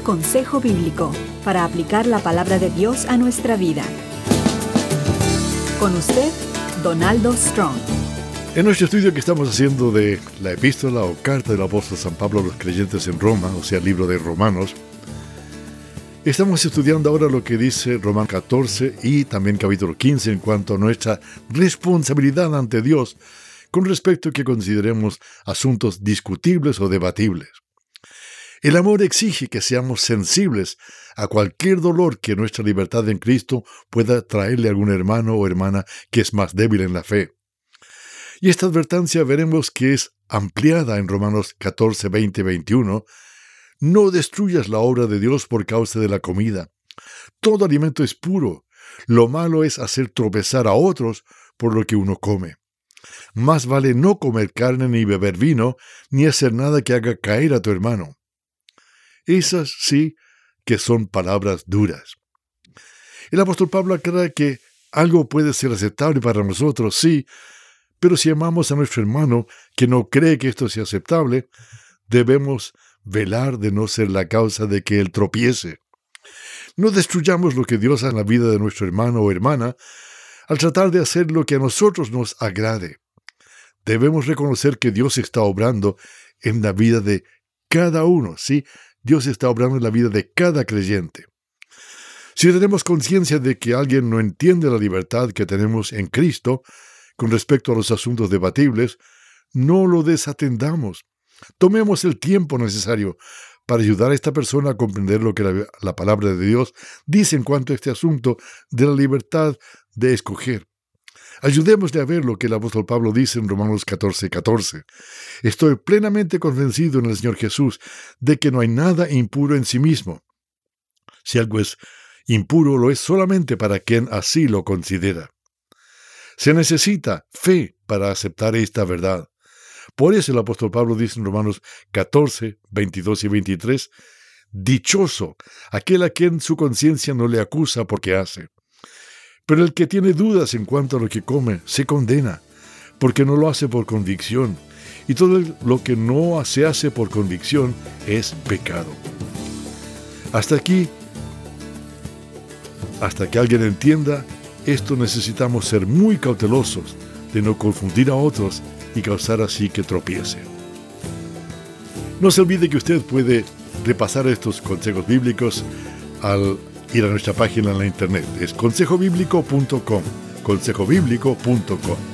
Consejo Bíblico para aplicar la palabra de Dios a nuestra vida. Con usted, Donaldo Strong. En nuestro estudio que estamos haciendo de la epístola o carta del apóstol San Pablo a los creyentes en Roma, o sea, el libro de Romanos, estamos estudiando ahora lo que dice Romanos 14 y también capítulo 15 en cuanto a nuestra responsabilidad ante Dios con respecto a que consideremos asuntos discutibles o debatibles. El amor exige que seamos sensibles a cualquier dolor que nuestra libertad en Cristo pueda traerle a algún hermano o hermana que es más débil en la fe. Y esta advertencia veremos que es ampliada en Romanos 14, 20, 21. No destruyas la obra de Dios por causa de la comida. Todo alimento es puro. Lo malo es hacer tropezar a otros por lo que uno come. Más vale no comer carne ni beber vino, ni hacer nada que haga caer a tu hermano. Esas sí que son palabras duras. El apóstol Pablo aclara que algo puede ser aceptable para nosotros, sí, pero si amamos a nuestro hermano que no cree que esto sea aceptable, debemos velar de no ser la causa de que él tropiece. No destruyamos lo que Dios hace en la vida de nuestro hermano o hermana al tratar de hacer lo que a nosotros nos agrade. Debemos reconocer que Dios está obrando en la vida de cada uno, ¿sí? Dios está obrando en la vida de cada creyente. Si tenemos conciencia de que alguien no entiende la libertad que tenemos en Cristo con respecto a los asuntos debatibles, no lo desatendamos. Tomemos el tiempo necesario para ayudar a esta persona a comprender lo que la palabra de Dios dice en cuanto a este asunto de la libertad de escoger. Ayudémosle a ver lo que el apóstol Pablo dice en Romanos 14, 14. Estoy plenamente convencido en el Señor Jesús de que no hay nada impuro en sí mismo. Si algo es impuro, lo es solamente para quien así lo considera. Se necesita fe para aceptar esta verdad. Por eso el apóstol Pablo dice en Romanos 14, 22 y 23, dichoso aquel a quien su conciencia no le acusa porque hace. Pero el que tiene dudas en cuanto a lo que come, se condena, porque no lo hace por convicción. Y todo lo que no se hace por convicción es pecado. Hasta aquí, hasta que alguien entienda esto, necesitamos ser muy cautelosos de no confundir a otros y causar así que tropiece. No se olvide que usted puede repasar estos consejos bíblicos al ir a nuestra página en la internet. Es consejobiblico.com, consejobiblico.com.